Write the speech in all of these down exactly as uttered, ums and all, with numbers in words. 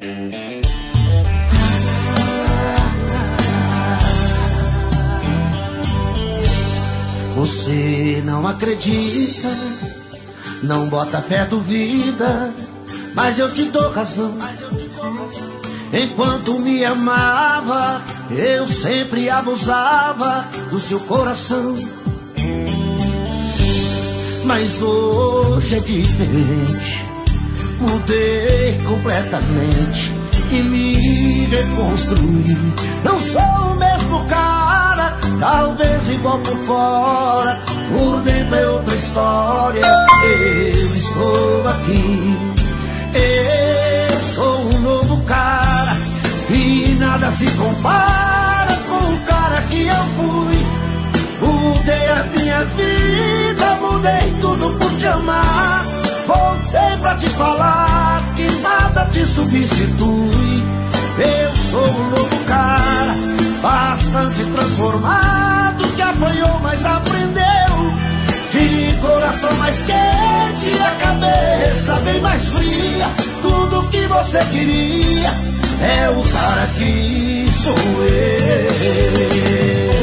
Você não acredita, não bota fé, duvida, mas eu te dou razão. Enquanto me amava, eu sempre abusava do seu coração. Mas hoje é diferente, mudei completamente e me reconstruí. Não sou o mesmo cara, talvez igual por fora, por dentro é outra história. Eu estou aqui, eu sou um novo cara e nada se compara com o cara que eu fui. Mudei a minha vida, mudei tudo por te amar. Voltei pra te falar que nada te substitui. Eu sou um novo cara, bastante transformado, que apanhou, mas aprendeu. De coração mais quente, a cabeça bem mais fria. Tudo que você queria é o cara que sou eu.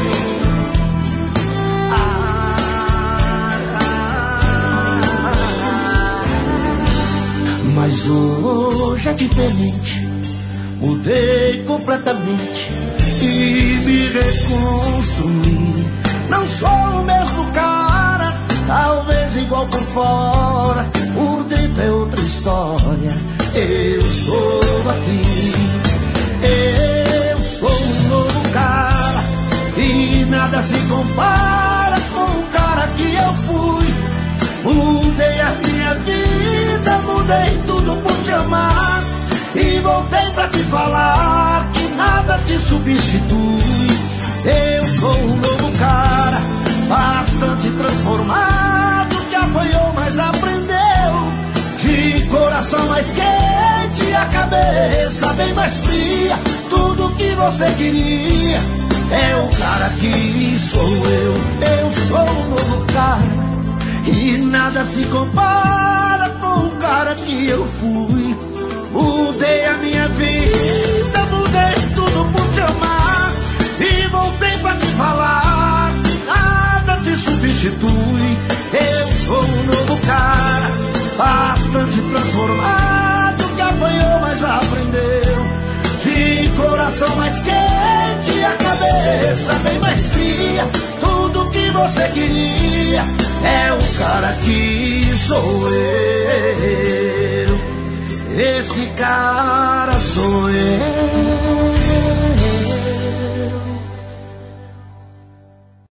Mas hoje é diferente, mudei completamente e me reconstruí. Não sou o mesmo cara, talvez igual por fora, por dentro é outra história. Eu estou aqui, eu sou um novo cara e nada se compara com o cara que eu fui. Mudei a minha vida, mudei tudo por te amar e voltei pra te falar que nada te substitui. Eu sou um novo cara, bastante transformado, que apanhou, mas aprendeu. De coração mais quente, a cabeça bem mais fria. Tudo que você queria é o cara que sou eu. Eu sou um novo cara e nada se compara com o cara que eu fui. Mudei a minha vida, mudei tudo por te amar e voltei pra te falar que nada te substitui. Eu sou um novo cara, bastante transformado, que apanhou, mas aprendeu. De coração mais quente, a cabeça bem mais fria. Tudo que você queria é o cara que sou eu. Esse cara